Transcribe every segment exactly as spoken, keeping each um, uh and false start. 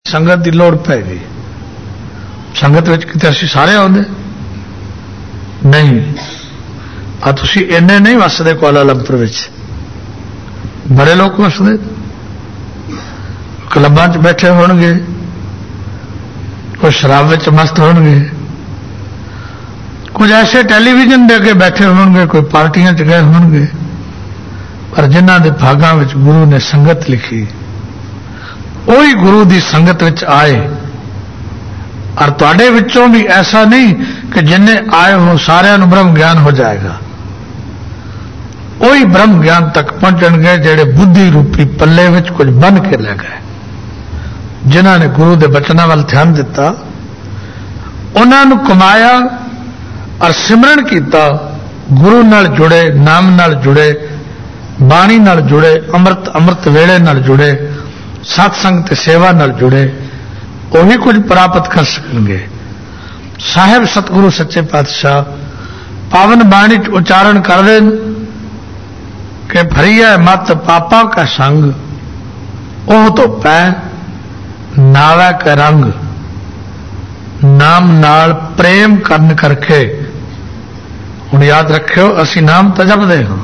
संगत की लोड़ पै गई। संगत विच किते असीं सारे आउंदे नहीं। आ तुसीं इन्ने नहीं वसदे कुआलालंपुर विच, बड़े लोग वसदे क्लबां च बैठे होणगे, कोई शराब विच मस्त होणगे, कुछ ऐसे टेलीविजन के अगे बैठे होणगे, कोई पार्टियां च गए होणगे, पर जिन्हां दे भागां विच गुरु ने संगत लिखी वही गुरु की संगत विच आए। और तुहाडे विचों भी ऐसा नहीं कि जिन्हें आए हो सारिਆਂ ਨੂੰ ब्रह्म ज्ञान हो जाएगा। वही ब्रह्म ज्ञान तक पहुंचणगे जेड़े बुद्धि रूपी पल्ले विच कुछ बन के ले गए, जिन्हां ने गुरु के बचनों वाल ध्यान दिता, उन्होंने कमाया और सिमरन किया, गुरु नाल जुड़े, नाम नाल जुड़े, बाणी नाल जुड़े, अमृत अमृत वेले नाल जुड़े, सत्संग ते सेवा नाल जुड़े, वही कुछ प्राप्त कर सकेंगे। साहेब सतगुरु सच्चे पातशाह पावन बाणी उच्चारण कर दें कि भरिया मत पापा का संग, ओह तो पै नावे का रंग, नाम नाल प्रेम करन करके। हुण याद रखियो असी नाम तो जपदे हां,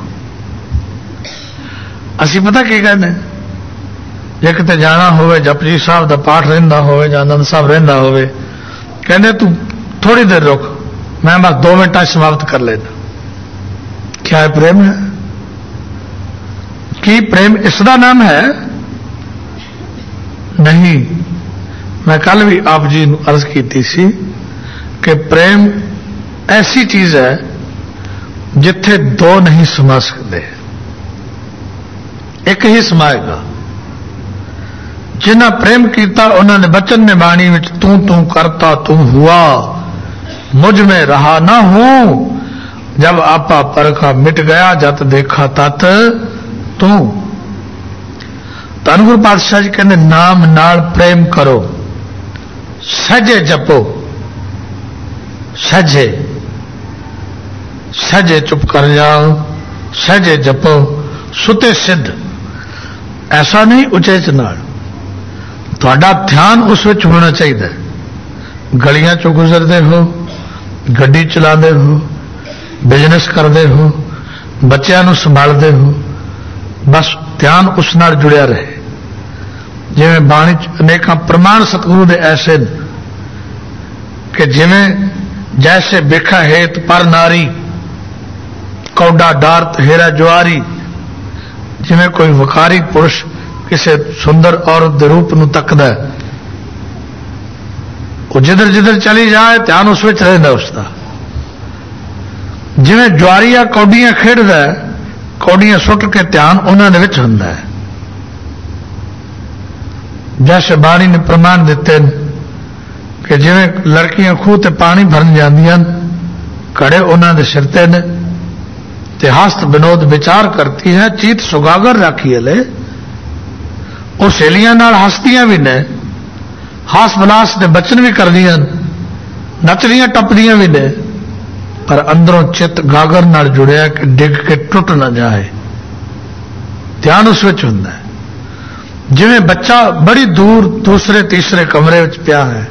असी पता की कहने, जे किते जाना होवे जपजी साहब का पाठ रहिंदा होवे जां आनंद साहब रहिंदा होवे, कहंदे तू थोड़ी देर रुक, मैं बस दो मिनट समाप्त कर लेना। क्या है प्रेम है? कि प्रेम इसका नाम है? नहीं। मैं कल भी आप जी नूं अर्ज की सी कि प्रेम ऐसी चीज है जिथे दो नहीं समा सकते, एक ही समाएगा। जिन्हें प्रेम किया उन्होंने बचन ने बाणी में तू तू करता तू हुआ, मुझ में रहा ना हूं, जब आपा परखा मिट गया, जत देखा तत तू। धन गुरु पातशाह जी कहते नाम नाल प्रेम करो, सहजे जपो, सहजे सहजे चुप कर जाओ, सहजे जपो, सुते सिद्ध। ऐसा नहीं उचेच नाल, तुहाडा ध्यान उस विच होना चाहिए। गलियां चों गुजरते हो, गड्डी चलाते हो, बिजनेस करते हो, बच्चों को संभालते हो, बस ध्यान उस नाल जुड़िया रहे। जिवें बाणी अनेकों प्रमाण सतगुरु दे ऐसे कि जिवें जैसे बेखा हेत पर नारी, कौडा डारत हेरा जुआरी। जिवें कोई वकारी पुरुष किसी सुंदर औरत के रूप में तकदा है, वो जिधर जिधर चली जाए ध्यान उस विच रहिंदा उसका। जिवें जुआरिया कौडियां खेडदा है, कौडियां सुट के ध्यान उन्हां दे विच हुंदा है। जैसे बाणी ने प्रमाण दिते कि जिवें लड़कियां खूह ते पानी भरन जांदियां, घड़े उन्हां दे सिर ते ने, ते हस्त विनोद विचार करती है, चीत सुगागर राखी ले। वो सहेलियां नाल हसदियां भी ने, हास विलास के बचन भी करदियां, नचदियां टपदियां भी ने, पर अंदरों चित गागर नाल जुड़िया कि डिग के टुट न जाए। ध्यान उस विच हुंदा है। जिवें बच्चा बड़ी दूर दूसरे तीसरे कमरे विच पिया है,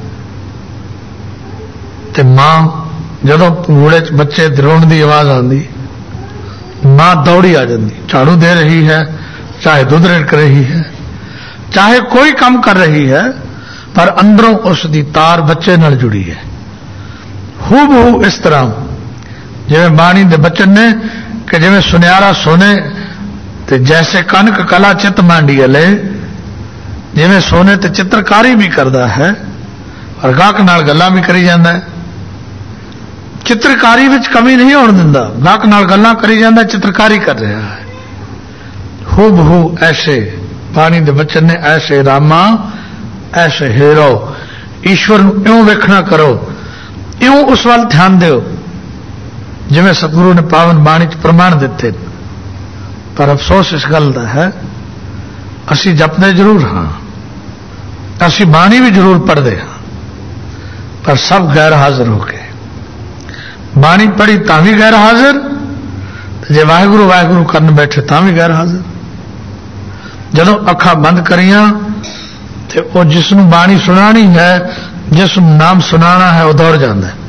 ते मां जदों पंगूड़े च बच्चे दे रोण दी आवाज आंदी, मां दौड़ी आ जाती, झाड़ू दे रही है, चाहे दुध रिड़क रही है, चाहे कोई काम कर रही है, पर अंदरों उसकी तार बच्चे नाल जुड़ी है। हूबहू इस तरह जिवें बाणी दे बचन ने कि जिवें सुनियारा सोने ते जैसे कनक कला चित मांडी ले, जिवें सोने ते चित्रकारी भी करता है और गाहक नाल गल्लां भी करी जांदा है। चित्रकारी विच कमी नहीं होण दिंदा, गाहक नाल गल्लां करी जांदा, चित्रकारी कर रहा है। हूबहू ऐसे बाणी दे बचन ने, ऐसे रामा ऐसे हेरो, ईश्वर नूं इउं वेखना करो, इउं उस वाल ध्यान दिओ जिवें सतगुरु ने पावन बाणी च प्रमाण दिते। पर अफसोस इस गल दा है, असी जपदे जरूर हाँ, असी बाणी भी जरूर पढ़दे हाँ, पर सब गैर हाजिर हो गए। बाणी पढ़ी तां भी गैर हाजिर, जे वाहिगुरु वाहिगुरु करन बैठे तां भी गैर हाजिर। जदों अखां बंद करियां तो वह जिसनों बाणी सुनानी है, जिसनों नाम सुनाना है, वह दौड़ जाता है।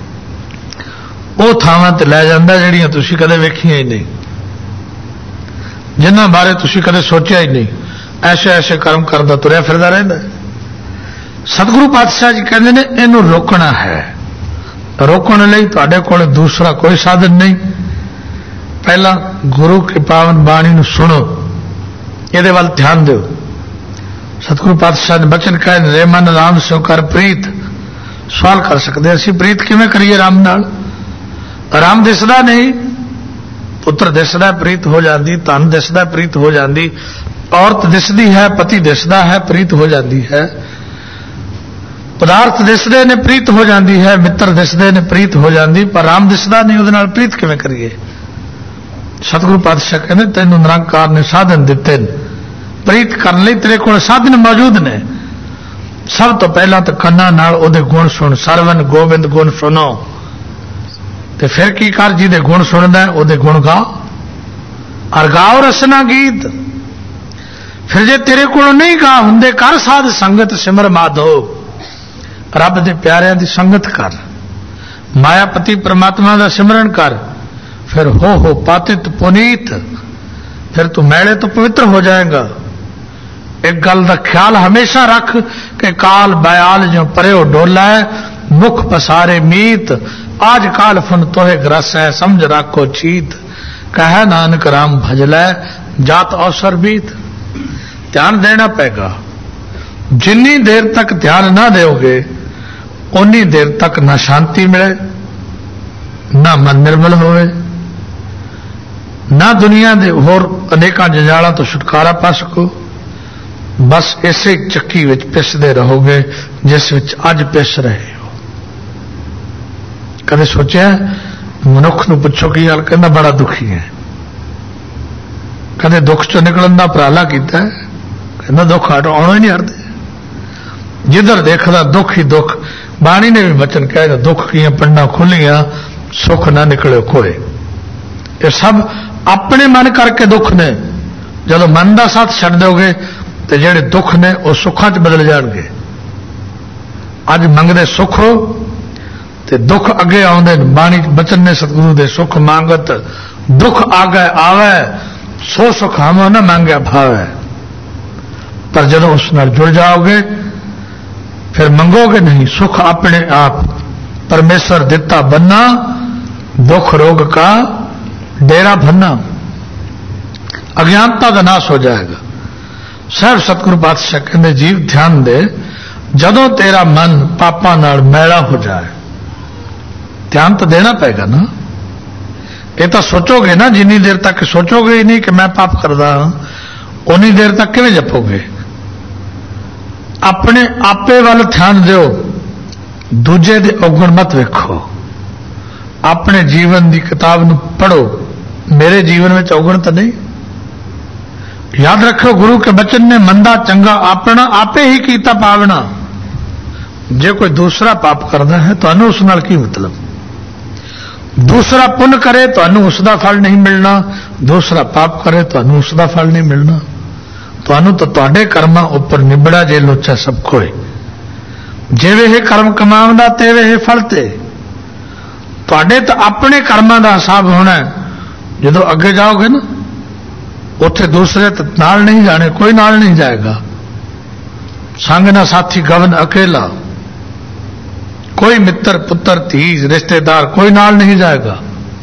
वो थावां ते लै जांदा जिहड़ियां तुसीं कदे वेखियां ही नहीं, जिन्हां बारे तुसीं कदे सोचिया ही नहीं। ऐसे ऐसे कर्म करदा तुरया फिरदा रहिंदा। सतगुरु पातशाह जी कहते हैं इनू रोकना है। रोकने लई तुहाडे कोल दूसरा कोई साधन नहीं। पहला गुरु की पावन बाणी नू सुनो, ये वाल ध्यान दो। सतगुरु पातशाह ने बचन कहे रे मन राम सो कर प्रीत। सवाल कर सकते असी प्रीत किवें करिए राम नाल? राम दिसदा नहीं, पुत्र दिसदा प्रीत हो जाती, धन दिसदा प्रीत हो जाती, औरत दिसदी है, पति दिसदा है, प्रीत हो जाती है, पदार्थ दिसदे ने प्रीत हो जाती है, मित्र दिसदे ने प्रीत हो जाती, पर राम दिसदा नहीं, उहदे नाल प्रीत किवें करिए? सतगुरु पातशाह कहते तैनूं निरंकार ने साधन दिते ने, प्रीत करने लई तेरे कोल साधन मौजूद ने। सब तो पहला तो कन्ना नाल उहदे गुण सुन, सरवण गोबिंद गुण सुनो। ते फिर की कर जिहदे गुण सुनदा है उहदे गुण गा, और गाओ रसना गीत। फिर जे तेरे कोल नहीं गा हुंदे कर साध संगत सिमर माधो। रब दे प्यारिਆਂ ਦੀ संगत कर, मायापति परमात्मा का सिमरन कर, फिर हो हो पातित पुनीत, फिर तू मैले तो पवित्र हो जाएगा। एक गल का ख्याल हमेशा रख कि काल बयाल जो परे डोला है, मुख पसारे मीत, आज काल फुन तोहे ग्रस है, समझ राखो चीत, कह नानक राम भजलै जात अवसर बीत। ध्यान देना पेगा। जिन्नी देर तक ध्यान ना दोगे उन्नी देर तक ना शांति मिले, ना मन निर्मल होवे, ना दुनिया के होर अनेकों जंजालों तो छुटकारा पा सको। बस इसे चक्की विच पिसदे रहोगे जिस विच अज पिस रहे हो। कदे सोचा मनुख नूं पुछो की गल, कहंदा बड़ा दुखी है। कदे दुख चों निकलण दा उपराला कीता है? कहंदा दुख हट आउणों ही नहीं हटदे। जिधर देखदा दुख ही दुख। बाणी ने भी बचन कहे दुख की पंडा खुलियां सुख ना निकले कोई। ये सब अपने मन करके दुख ने। जदों मन का साथ छड्ड दोगे तो जेडे दुख ने वो सुखा च बदल जाएंगे। अज मंगदे सुख हो ते दुख अगे आउंदे। बाणी बचन ने सतगुरु दे सुख मांगत दुख आगे आवे, सो सुख हम न मांगया भावे। पर जदों उस नाल जुड़ जाओगे फिर मंगोगे नहीं, सुख अपने आप परमेश्वर दिता बन्ना, दुख रोग का डेरा भन्ना। अज्ञानता का नाश हो जाएगा। साहब सतगुरु पातशाह कहते जीव ध्यान दे, जदों तेरा मन पापा नाल मैला हो जाए, ध्यान तो देना पड़ेगा ना। ये तो सोचोगे ना, जिन्नी देर तक सोचोगे ही नहीं कि मैं पाप करदा हां, उन्नी देर तक किवें जपोगे? अपने आपे वाल ध्यान दो, दूजे दे अवगुण मत वेखो। अपने जीवन की किताब नूं पढ़ो, मेरे जीवन में अवगुण तो नहीं। याद रखो गुरु के बचन ने मंदा चंगा अपना आपे ही कीता पावना। जे कोई दूसरा पाप करता है तो उस नाल की मतलब? दूसरा पुण्य करे तो उसका फल नहीं मिलना, दूसरा पाप करे तो उसका फल नहीं मिलना। तो तुहाडे कर्मां उपर निबड़ा जे लोचा सब कोई। जिवें हे कर्म कमावंदा तेवे हे फल ते। तुहाडे तो अपने कर्मां दा हिसाब होना है। जदों अगे जाओगे ना उत्थे दूसरे तो नाल नहीं जाने, कोई नाल नहीं जाएगा। संग ना साथी गवन अकेला, कोई मित्र पुत्र धी रिश्तेदार कोई नाल नहीं जाएगा।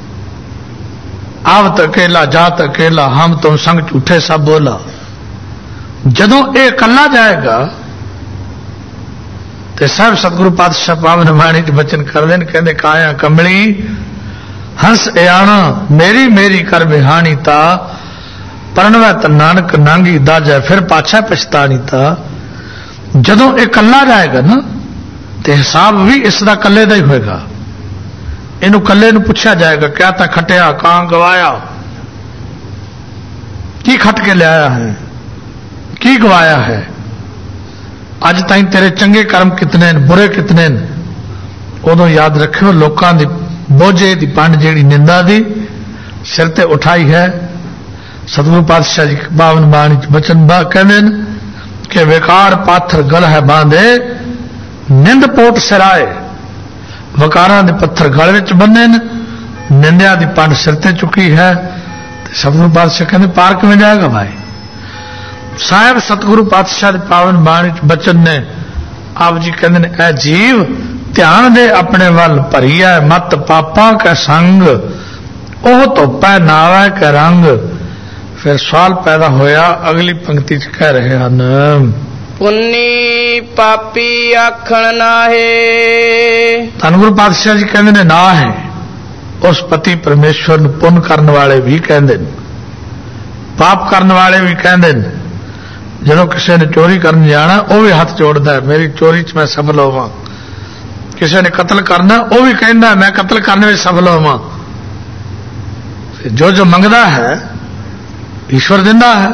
आवत अकेला जात अकेला, हम तुम संग झूठे सब बोला। जदों ये कला जाएगा तो साहब सतगुरु पातशाह पावन बाणी च बचन कर देन, कहते काया कमली हंस एआणा, मेरी मेरी कर बिहानी ता, परनवै त नानक नांगी दाजा, फिर पाछा पछतानी ता। जदों ये कला जाएगा ना तो हिसाब भी इसका कले का ही होएगा। इनू कले नू पूछा जाएगा क्या ता खटिया, कहां गवाया, की खट के लिया है, की गवाया है। अज ताई तेरे चंगे कर्म कितने न, बुरे कितने न। उदों याद रखियो लोकां दी बोझे दी पंड जेड़ी निंदा दी सिर ते उठाई है। सतगुरु पातशाह जी बावन बाणी बचन बा कहते कि विकार पाथर गल है बांधे निंद पोट सिराए। वकारां दे पत्थर गल विच बन्ने ने, निंदिया की पंड सिर ते चुकी है। सतगुरु पातशाह कहते पार किवें जाएगा भाई। साहब सतगुरु पातशाह के पावन बाणी बचन ने आप जी कहते ने ऐ जीव ध्यान दे अपने वल भरीआ मत पापा कै संग ओह धोपै नावै कै रंग। फिर सवाल पैदा होया अगली पंक्ति च कह रहे हैं पुन्नी पापी आखण नाहे। धन गुरु पातशाह जी कहते ने ना है उस पति परमेश्वर नूं पुण्य करने वाले भी कहते हैं, पाप करने वाले भी कहते हैं। जो किसी ने चोरी करने जाना वह भी हाथ जोड़ता है मेरी चोरी च मैं सफल होवां। किसी ने कत्ल करना वह भी कहता मैं कत्ल करने में सफल होवां। जो जो मंगता है ईश्वर दिंदा है।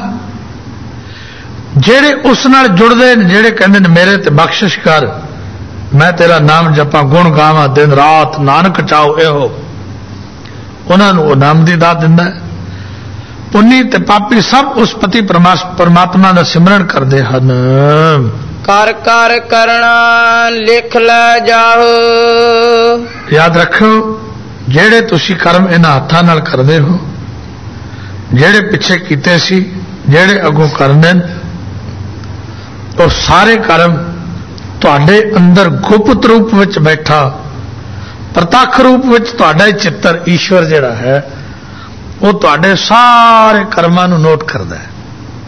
जेड़े उस नाल जुड़दे ने, जेड़े कहंदे ने मेरे ते बख्शिश कर, मैं तेरा नाम जपा गुण गावां दिन रात नानक चाओ एहो, उन्हां नूं नाम दी दात दिंदा है। पुन्नी ते पापी सब उस पति परमात्मा का सिमरन करते हैं। कर कर करना लिख लै जाओ। याद रखो जेड़े तुसी कर्म इन्हां हत्थां नाल करदे हो, जेड़े पिछे कीते सी, जेड़े अगों करने, तो सारे कर्म तुहाडे अंदर गुप्त रूप विच बैठा प्रतख रूप विच तुहाडा ही चित्तर ईश्वर जिहड़ा है वो तुहाडे सारे कर्मां नूं नोट करदा है।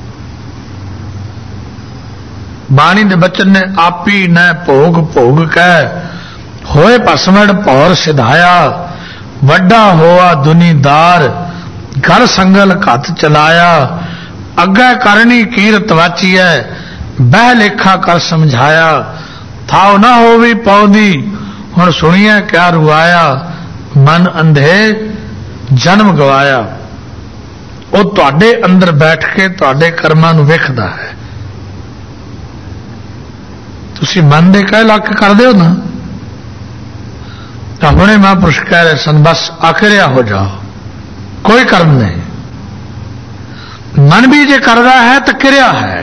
बाणी दे बचन ने आपी न भोग भोग कह होए भसमड़ भौर सिधाया। वड्डा होआ दुनीदार घर संगल घत चलाया। अग्गे करनी कीरत वाची है बह लेखा कर समझाया। थाव ना होवी पौदी हुण सुनिया क्या रुआया। मन अंधे जन्म गवाया। वो तुहाडे अंदर बैठ के तुहाडे कर्मां नूं वेखदा है। तुसी मन दे कह लग करदे हो ना, तो हुणे महापुरुष कह रहे सन बस आखिरिया हो जाओ, कोई कर्म नहीं। मन भी जे करदा है तो क्रिया है,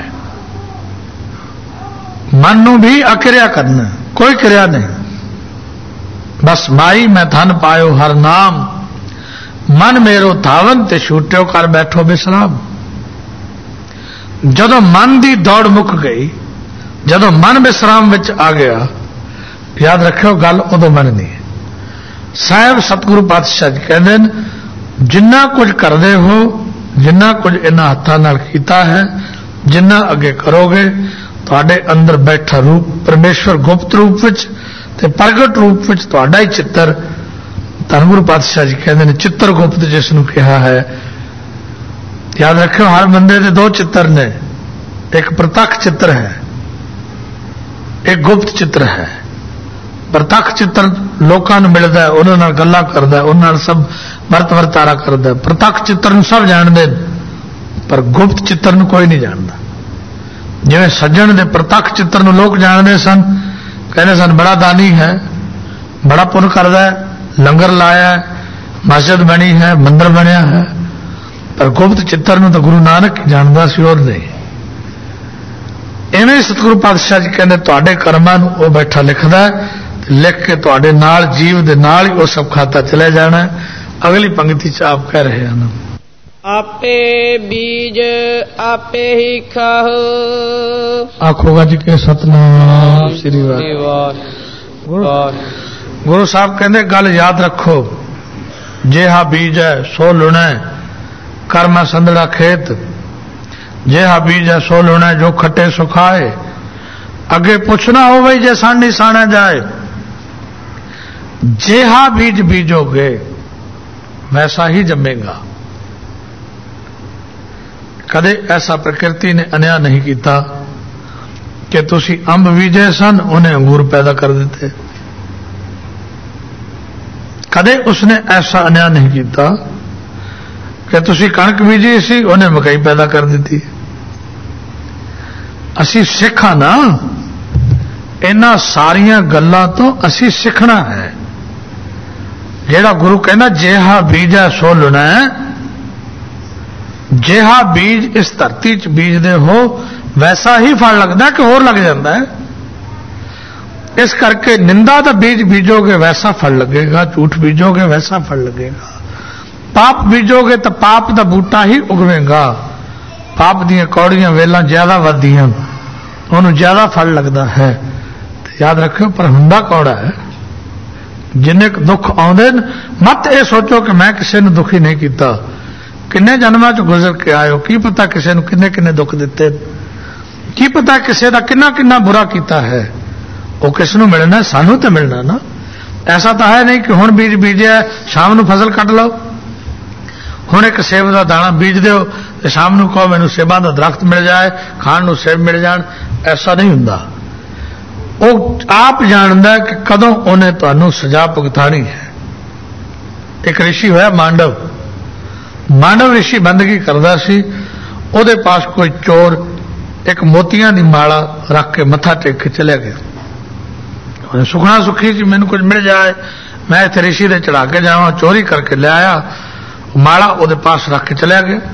मन नूं भी अक्रिया करना, कोई क्रिया नहीं। बस माई मैं धन पायो हर नाम, मन मेरो धावन ते छूट्यो कर बैठो विश्राम। जदों मन की दौड़ मुक गई, जदों मन विश्राम विच आ गया, याद रखियो गल उदों बननी है। साहब सतगुरु पातशाह जी कहते हैं जिन्ना कुछ करते हो, जिन्ना कुछ इन्हां हत्थां नाल कीता है, जिन्ना अगे करोगे, तुहाडे अंदर बैठा रूप परमेश्वर गुप्त रूप विच ते प्रगट रूप विच तुहाडा ही चित्तर। धन गुरु पातशाह जी कहते हैं चित्तर गुप्त जिसनूं कहा है। याद रखियो हर बंदे दे दो चित्तर ने, एक प्रत्यक्ष चित्र है, एक गुप्त चित्र है। प्रत्यक्ष चित्र लोकां नूं मिलदा है, उन्हां नाल गल्लां करदा है, उन्हां नाल सब वर्त वर्तारा करदा है। प्रत्यक्ष चित्र नूं सब जाणदे ने, पर गुप्त चित्र नूं कोई नहीं जानदा। जिवें सज्जण दे प्रत्यक्ष चित्र नूं लोग जानदे सन, कहते सन बड़ा दानी है, बड़ा पुण्य करदा है, लंगर लाया है, मस्जिद बनी है, मंदिर बनया है, पर गुप्त चित्र नूं तो गुरु नानक जानदा सी और नहीं। इवें सतगुरु पातशाह जी कहते तुहाडे कर्मां नूं वो बैठा लिखदा है, लिख के तुहाडे नाल जीव दे नाल ही वो सब खाता चले जाना है। अगली पंक्ति च आप कह रहे हैं आपे बीज आपे ही खाओ। आखोगा जी के सतनाम श्री वाहिगुरू। गुरु साहब कहते गल याद रखो, जेहा बीज है सो लुना है, कर्मा संदड़ा खेत। जेहा बीज है सो लुना है, जो खट्टे सो खाए। अगे पुछना हो भाई जे सानी साना जाए। जेहा बीज बीजोगे वैसा ही जमेगा। कदे ऐसा प्रकृति ने अन्याय नहीं किया कि तुसी अंब बीजे सन उन्हें अंगूर पैदा कर देते। कदे उसने ऐसा अन्याय नहीं किया कि तुसी कणक बीजी सी उन्हें मकई पैदा कर दी। असी सिखा ना, इन्हां सारियां गल्लां तो असी सीखना है। जेड़ा गुरु कहना जेहा बीज है सो लुना है, जेहा बीज इस धरती च बीजदे हो वैसा ही फल लगता कि होर लग जाता है। इस करके निंदा का बीज बीजोगे वैसा फल लगेगा, झूठ बीजोगे वैसा फल लगेगा। पाप बीजोगे तो पाप का बूटा ही उगवेगा। पाप दियां कौड़ियां वेलां ज्यादा वधियां, उन्होंने ज्यादा फल लगता है। तो याद रखियो, पर हुंदा कौड़ा है। जिन्ने दुख आउंदे मत ये सोचो कि मैं किसी ने दुखी नहीं किया। किन्ने जन्मां च गुजर के आयो, की पता किसी ने किन्ने किन्ने दुख दिते, की पता किसी का किन्ना किन्ना बुरा किया है। वो किस नूं मिलना, सानू तो मिलना ना। ऐसा तो है नहीं कि हुण बीज बीजिया शाम नूं फसल कट लो। हुण एक सेब का दाना बीज दो तो शाम नूं कहो मैनूं सेबां दा दरख्त मिल जाए, खाण नूं सेब मिल जाण। ऐसा नहीं हुंदा। वो आप जानदा कि कदों उन्हें तुहानूं सजा भुगतानी है। एक ऋषि होया मांडव। मांडव ऋषि बंदगी करदा सी। उहदे पास कोई चोर एक मोतियां दी माला रख के मत्था टेक के चलिया गया। उन्हें सुखना सुखी जी मैनूं कुछ मिल जाए, मैं इत्थे ऋषि दे चढ़ा के जावां। चोरी करके ले आया, माला उहदे पास रख के चलिया गया।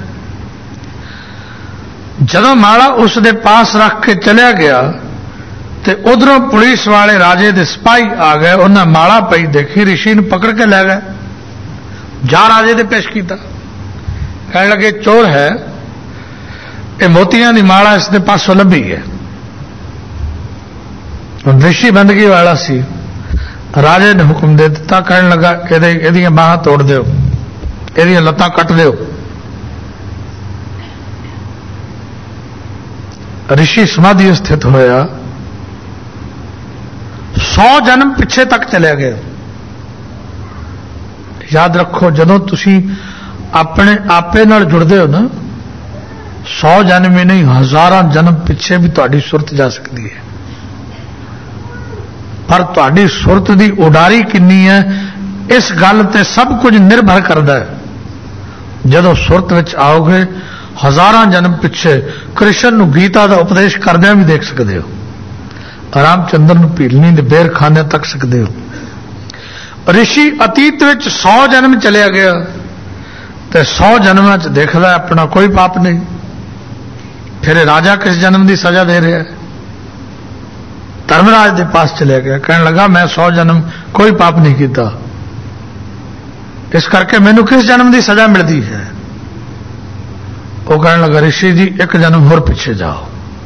जदों माला उसदे पास रख के चलिया गया तो उधरों पुलिस वाले राजे दे सिपाही आ गए। उन्हें माला पई देखी, ऋषि ने पकड़ के ले गए, जा राजे दे पेश किया। कहने लगे चोर है, ये मोतियां दी माला इसके पासों लभी है। ऋषि बंदगी वाला सी। राजे ने हुक्म दे दिता, कहने लगा एदियां बाहां तोड़ दो, एदियां लत्तां कट दो। ऋषि समाधि स्थित होया, सौ जन्म पिछे तक चले गए। याद रखो, जदों तुसी अपने आपे नाल जुड़दे हो ना, सौ जन्म ही नहीं हजारां जन्म पिछे भी तुहाडी सुरत जा सकती है। पर तुहाडी सुरत दी उडारी किन्नी है, इस गल ते सब कुछ निर्भर करता है। जदों सुरत विच आओगे, हजारां जन्म पिछे कृष्ण नूं गीता का उपदेश करदिआं भी देख सकते हो। रामचंद्र नूं भीलनी दे बेर खाने तक सकते हो। ऋषि अतीत विच सौ जन्म चलिया गया तो सौ जन्मां च देखदा अपना कोई पाप नहीं। फिर राजा किस जन्म की सजा दे रहा है? धर्मराज के पास चले गया, कहने लगा मैं सौ जन्म कोई पाप नहीं किया, इस करके मैनू किस जन्म की सजा मिलती है? वो कहने लगा ऋषि जी एक जन्म होर पिछे जाओ।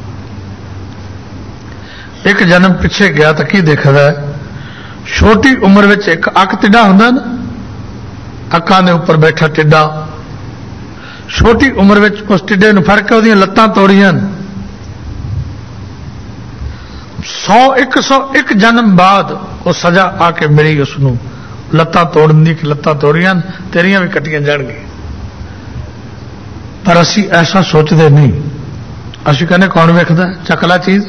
एक जन्म पिछे गया तो की देखदा है, छोटी उम्र में एक अक टिड्डा हुंदा ना, अक्कां दे उपर बैठा टिड्डा, छोटी उम्र में उस टिड्डे नूं फड़ के उहदियां लत्तां तोड़ियां। सौ एक सौ एक जन्म बाद वो सजा आके मिली उसनूं, लत्तां तोड़न दी कि लत्तां तोड़ियां तेरियां भी कट्टियां जाणगीआं। पर असी ऐसा सोचते नहीं। असी कहने कौन वेखदा चकला चीज,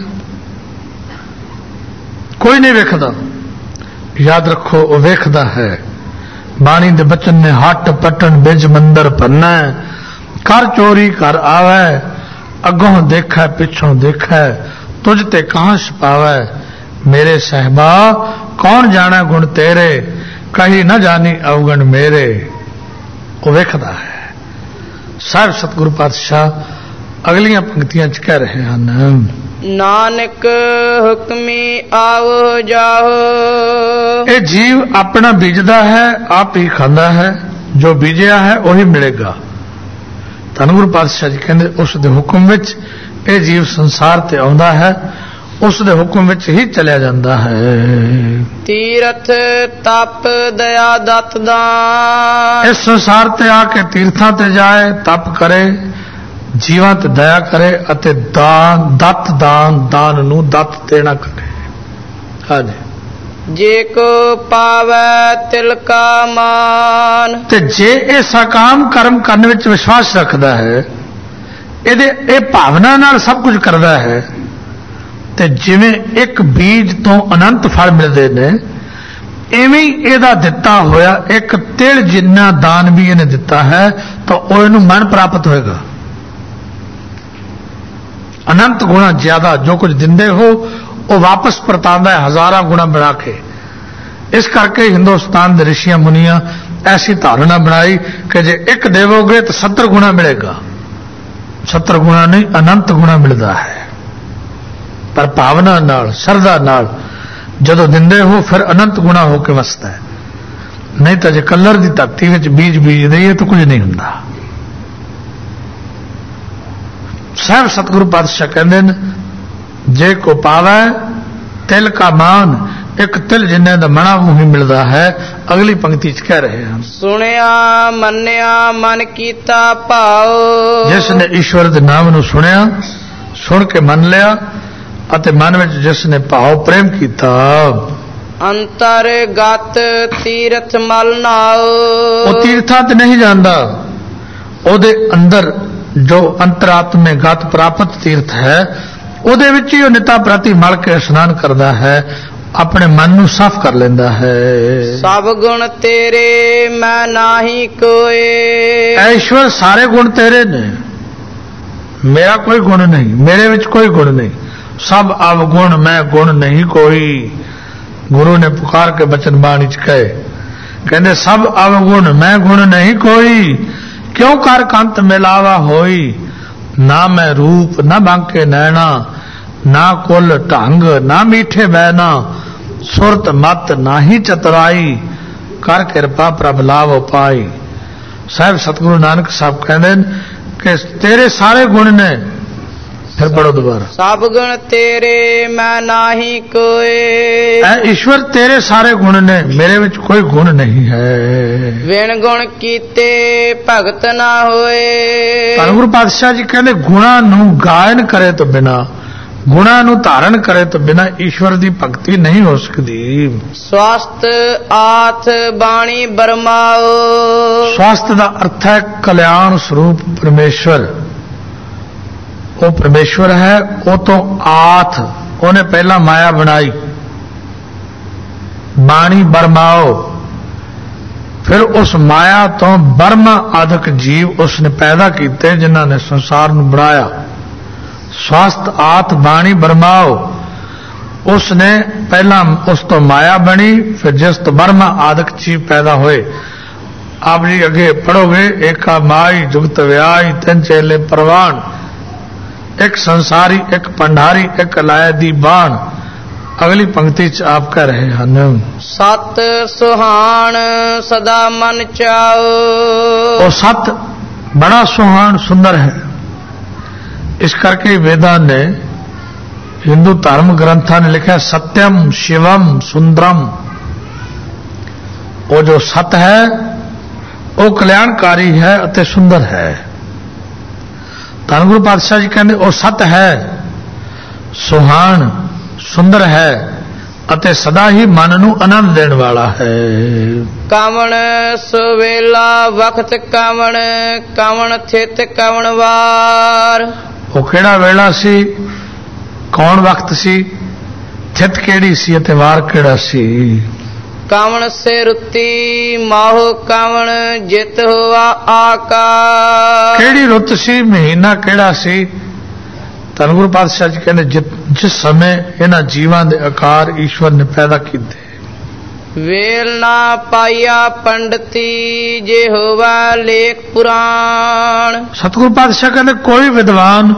कोई नहीं वेखदा। याद रखो वो वेखदा है। बाणी दे बचन ने हट पटन बिज मंदर भन्ना, कर चोरी कर आवे, अगों देखै पिछों देखै, तुझ ते कहां छपावै। मेरे सहबा कौन जाना गुण तेरे, कही न जानी अवगण मेरे। वो वेखदा है। साहिब सतगुरु पातशाह अगलियां पंक्तियां च कह रहे हैं, नानक हुक्मी आओ जाओ। ये जीव अपना बीजदा है, आप ही खांदा है, जो बीजिया है वही मिलेगा। धन गुरु पातशाह जी कहते उस दे हुक्म विच ये जीव संसार ते आउंदा है, उस दे हुक्म विच ही चलिया जांदा है। तीरथ तप दया दत्त दान, इस संसार ते आके तीर्थां ते जाए, तप करे, जीवां ते दया करे, अते दान दत्त दान दान नूं दत्त देना करे। हाँ जी, जे को पावै तिल का मान। ते जे ये सकाम कर्म करने विच विश्वास रखदा है, ਇਹਦੇ ਇਹ ਭਾਵਨਾ ਨਾਲ सब कुछ करदा है, ਤੇ ਜਿਵੇਂ ਇੱਕ ਬੀਜ ਤੋਂ ਅਨੰਤ ਫਲ ਮਿਲਦੇ ਨੇ, ਇਵੇਂ ਹੀ ਇਹਦਾ ਦਿੱਤਾ ਹੋਇਆ ਇੱਕ ਤਿਲ ਜਿੰਨਾ ਦਾਨ ਵੀ ਇਹਨੇ ਦਿੱਤਾ ਹੈ ਤਾਂ ਉਹ ਇਹਨੂੰ ਮਨ ਪ੍ਰਾਪਤ ਹੋਏਗਾ। अनंत गुणा ज्यादा जो कुछ दिंदे हो वो वापस परतांदा है हजारा गुणा बना के। इस करके हिंदुस्तान के ऋषियां मुनिया ऐसी धारणा बनाई कि जे एक देवोगे तो सत्तर गुणा मिलेगा। सत्तर गुणा नहीं अनंत गुणा मिलता है। पर भावना नाल श्रद्धा नाल जदों दिंदे हो फिर अनंत गुणा होकर वसदा है। नहीं तो जे कलर की धरती में बीज बीज दईए तो कुछ नहीं हुंदा। साहब सतगुरु पातशाह कहते हैं जे को पावै तिल का मान एक तिल जिन्ने दा मना मुही मिलता है। अगली पंक्ति च कह रहे हैं सुनिया मन्निया मन कीता भाव। जिसने ईश्वर के नाम नू सुनिया सुन के मन लिया अते मन में जिसने भाव प्रेम किया अंतर गत तीर्थ मल नाओ। वो तीर्था ते नहीं जाता ओदे अंदर जो अंतरात्म में गत प्राप्त तीर्थ है ओदे विच ही निता प्रति मल के स्नान करता है अपने मन नू साफ कर लेंदा है। सब गुण तेरे मैं नाही कोई। ईश्वर सारे गुण तेरे ने मेरा कोई गुण नहीं मेरे विच कोई गुण नहीं सब अवगुण मैं गुण नहीं कोई। गुरु ने पुकार के बचन बाणी च कहे कहते सब अवगुण मैं गुण नहीं कोई क्यों कर कंत मिलावा होई। ना मैं रूप ना बांके नैना ना कुल ढंग ना मीठे बैना सुरत मत ना ही चतुराई कर कृपा प्रभ लाभ पाई। साहब सतगुरु नानक साहब कहते कि तेरे सारे गुण ने फिर पढ़ो दोबारा सब गुण तेरे मैं नाही कोई। ईश्वर तेरे सारे गुण ने मेरे विच कोई गुण नहीं है। विण गुण कीते भगत ना होए। धन गुरु पातशाह जी कहते गुणा नू गायन करे तो बिना गुणा नू धारण करे तो बिना ईश्वर की भक्ति नहीं हो सकती। स्वास्थ आथ बाणी बरमाओ। स्वास्थ्य का अर्थ है कल्याण स्वरूप परमेश्वर। वो परमेश्वर है वो तो आथ उन्हें पहला माया बनाई बाणी बरमाओ फिर उस माया तो बर्मा आदक जीव उसने पैदा किए जिन्होंने संसार में बनाया। स्वास्थ्य आथ बाणी बरमाओ उसने पहला उस तो माया बनी फिर जिस तो बर्मा आदक जीव पैदा हुए। आप जी अगे पढ़ोगे एका माई जुगत व्याई तीन चेले परवान एक संसारी एक पंडारी एक लायदी बाण। अगली पंक्ति च आप कह रहे हैं सत सुहान सदा मन चाओ। और सत बड़ा सुहान सुंदर है इस करके वेदा ने हिंदू धर्म ग्रंथा ने लिखा सत्यम शिवम सुंदरम। वो जो सत है वो कल्याणकारी है अति सुंदर है। धन गुरु पातशाह जी कहते वो सत है सुहान सुंदर है अते सदा ही मन नू आनंद देने वाला है। कावण सुवेला वक्त कावण कावण थित कावण वार। वो केड़ा वेला सी कौन वक्त सी थित केड़ी सी अते वार केड़ा सी। कावण से रुती माहो कावण जित हुआ आकार। केड़ी रुत सी महीना केड़ा सी। धन गुरु पातशाह जी कहते जिस समय इन्हां जीवां दे आकार ईश्वर ने पैदा कीते। वेल ना पाया पंडिती जे होवा लेख पुराण। सतगुरु पातशाह कहते कोई विद्वान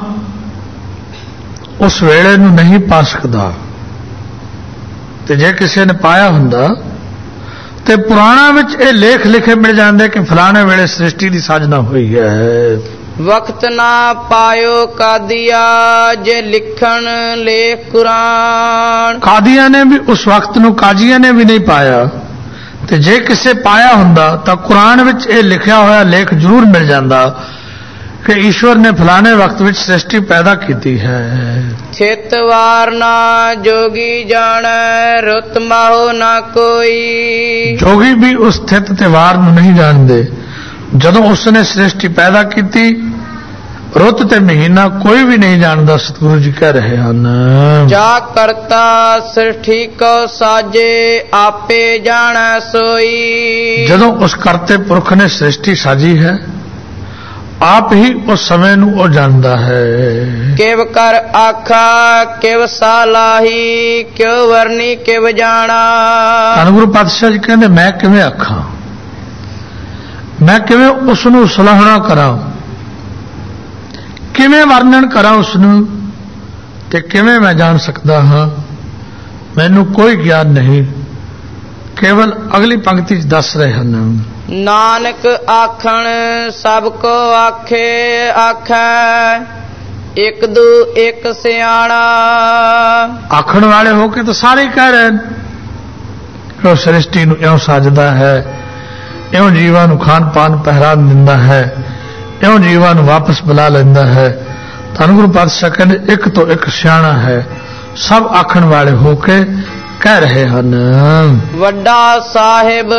उस वेले नूं नहीं पा सकदा ते जे किसी ने पाया हुंदा ते पुराणा विच ये लेख लिखे मिल जाते कि फलाने वेले सृष्टि की साजना हुई है। वक्त ना पायो कादिया जे लिखन लेख कुरान। कादिया ने भी उस वक्त नू काजिया ने भी नहीं पाया ते जे किसे पाया हुंदा तो कुरान विच ये लिखा होया लेख जरूर मिल जाता कि ईश्वर ने फलाने वक्त विच सृष्टि पैदा की है। थितवार ना जोगी जाने रुत माहो ना कोई। जोगी भी उस थित ते वार नू नहीं जानते जदों उसने सृष्टि पैदा की रुत ते महीना कोई भी नहीं जानता। सतगुरु जी कह रहे हैं जा करता सृष्टि को साजे आपे जाना सोई। जदों उस करते पुरख ने सृष्टि साजी है आप ही उस समय नू ओ जानदा है। केव कर आखा केव सालाही क्यों वर्णी केव जाना। धन गुरु पातशाह जी कहते मैं किवें आखा मैं किवें उसनू सलाहना करा किवें वर्णन करा उसनू ਤੇ ਕਿਵੇਂ ਮੈਂ ਜਾਣ ਸਕਦਾ ਹਾਂ? ਮੈਨੂੰ ਕੋਈ ਗਿਆਨ ਨਹੀਂ। ਕੇਵਲ ਅਗਲੀ ਪੰਕਤੀ 'ਚ ਦੱਸ ਰਹੇ ਹਨ, ਨਾਨਕ ਆਖਣ ਸਭ ਕੋ ਆਖੇ ਆਖੈ, ਇੱਕ ਦੂ ਇੱਕ ਸਿਆਣਾ। ਆਖਣ ਵਾਲੇ ਹੋ ਕੇ ਤਾਂ ਸਾਰੇ ਕਹਿ ਰਹੇ ਨੇ ਕਿ ਉਹ ਸ੍ਰਿਸ਼ਟੀ ਨੂੰ ਇਉਂ ਸਾਜਦਾ ਹੈ, ਇਉਂ ਜੀਵਾਂ ਨੂੰ ਖਾਣ ਪਾਣ ਪਹਿਰਾਨ ਦਿੰਦਾ ਹੈ, ਇਉਂ ਜੀਵਾਂ ਨੂੰ ਵਾਪਸ ਬੁਲਾ ਲੈਂਦਾ ਹੈ। ਧੰਨ ਗੁਰੂ ਪਾਤਸ਼ਾਹ ਕਹਿੰਦੇ ਇੱਕ ਤੋਂ ਇੱਕ ਸਿਆਣਾ ਹੈ। ਸਭ ਆਖਣ ਵਾਲੇ ਹੋ ਕੇ ਕਹਿ ਰਹੇ ਹਨ, ਵੱਡਾ ਸਾਹਿਬ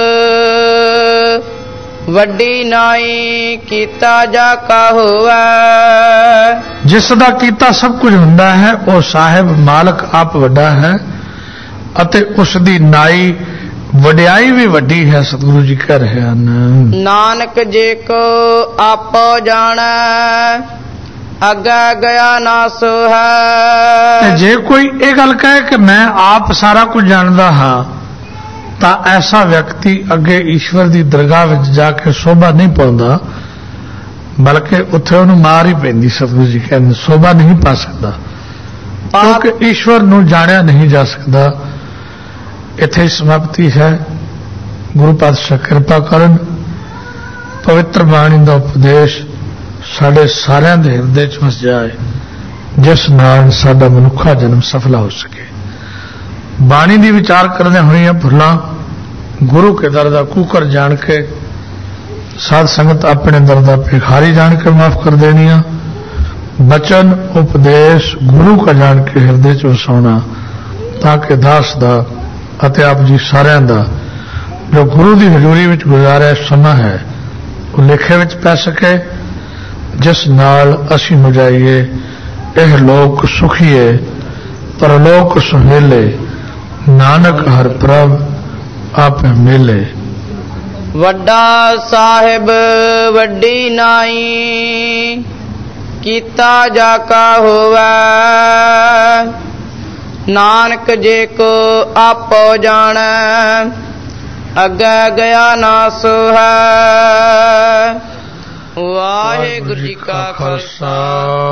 ਵੱਡੀ ਨਾਈ, ਕੀਤਾ ਜਾ ਕਾ ਹੋਵੇ। ਜਿਸ ਦਾ ਕੀਤਾ ਸਭ ਕੁਝ ਹੁੰਦਾ ਹੈ, ਉਹ ਸਾਹਿਬ ਮਾਲਕ ਆਪ ਵੱਡਾ ਹੈ ਅਤੇ ਉਸ ਦੀ ਨਾਈ ਵਡਿਆਈ ਵੀ ਵੱਡੀ ਹੈ। ਸਤਿਗੁਰੂ ਜੀ ਕਹਿ ਰਹੇ ਹਨ, ਨਾਨਕ ਜੇ ਕੋ ਆਪੋ ਜਾਣੈ, ਅੱਗੇ ਗਿਆ ਨਾ ਸੋ ਹੈ। ਤੇ ਜੇ ਕੋਈ ਇਹ ਗੱਲ ਕਹੇ ਕਿ ਮੈਂ ਆਪ ਸਾਰਾ ਕੁਝ ਜਾਣਦਾ ਹਾਂ, ਤਾਂ ਐਸਾ ਵਿਅਕਤੀ ਅੱਗੇ ਈਸ਼ਵਰ ਦੀ ਦਰਗਾਹ ਵਿੱਚ ਜਾ ਕੇ ਸੋਭਾ ਨਹੀਂ ਪਾਉਂਦਾ, ਬਲਕਿ ਉੱਥੇ ਉਹਨੂੰ ਮਾਰ ਹੀ ਪੈਂਦੀ। ਸਤਿਗੁਰੂ ਜੀ ਕਹਿੰਦੇ ਸੋਭਾ ਨਹੀਂ ਪਾ ਸਕਦਾ, ਕਿਉਂਕਿ ਈਸ਼ਵਰ ਨੂੰ ਜਾਣਿਆ ਨਹੀਂ ਜਾ ਸਕਦਾ। ਇੱਥੇ ਸਮਾਪਤੀ ਹੈ। ਗੁਰੂ ਪਾਤਸ਼ਾਹ ਕਿਰਪਾ ਕਰਨ, ਪਵਿੱਤਰ ਬਾਣੀ ਦਾ ਉਪਦੇਸ਼ ਸਾਡੇ ਸਾਰਿਆਂ ਦੇ ਹਿਰਦੇ 'ਚ ਵਸ ਜਾਏ, ਜਿਸ ਨਾਲ ਸਾਡਾ ਮਨੁੱਖਾ ਜਨਮ ਸਫਲਾ ਹੋ ਸਕੇ। ਬਾਣੀ ਦੀ ਵਿਚਾਰ ਕਰਦਿਆਂ ਹੋਈਆਂ ਭੁੱਲਾਂ ਗੁਰੂ ਕੇ ਦਰ ਦਾ ਕੂਕਰ ਜਾਣ ਕੇ, ਸਾਧ ਸੰਗਤ ਆਪਣੇ ਦਰ ਦਾ ਭਿਖਾਰੀ ਜਾਣ ਕੇ ਮਾਫ ਕਰ ਦੇਣੀਆਂ। ਬਚਨ ਉਪਦੇਸ਼ ਗੁਰੂ ਕਾ ਜਾਣ ਕੇ ਹਿਰਦੇ 'ਚ ਵਸਾਉਣਾ, ਤਾਂ ਕਿ ਦਾਸ ਦਾ ਅਤੇ ਆਪ ਜੀ ਸਾਰਿਆਂ ਦਾ ਜੋ ਗੁਰੂ ਦੀ ਹਜ਼ੂਰੀ ਵਿੱਚ ਗੁਜ਼ਾਰਿਆ ਸਮਾਂ ਹੈ, ਉਹ ਲੇਖੇ ਵਿੱਚ ਪੈ ਸਕੇ, ਜਿਸ ਨਾਲ ਅਸੀਂ ਹੋ ਜਾਈਏ ਇਹ ਲੋਕ ਸੁਖੀਏ ਪਰਲੋਕ ਸੁਹੇਲੇ, ਨਾਨਕ ਹਰ ਪ੍ਰਭ ਆਪੇ ਮੇਲੇ। ਵੱਡਾ ਸਾਹਿਬ ਵੱਡੀ ਨਾਈ, ਕੀਤਾ ਜਾ ਕਾ ਹੋਵੇ। ਨਾਨਕ ਜੇ ਕੋ ਆਪੋ ਜਾਣੈ, ਅੱਗੇ ਗਿਆ ਨਾ ਸੋ ਹੈ। ਵਾਹਿਗੁਰੂ ਜੀ ਕਾ ਖਾਲਸਾ,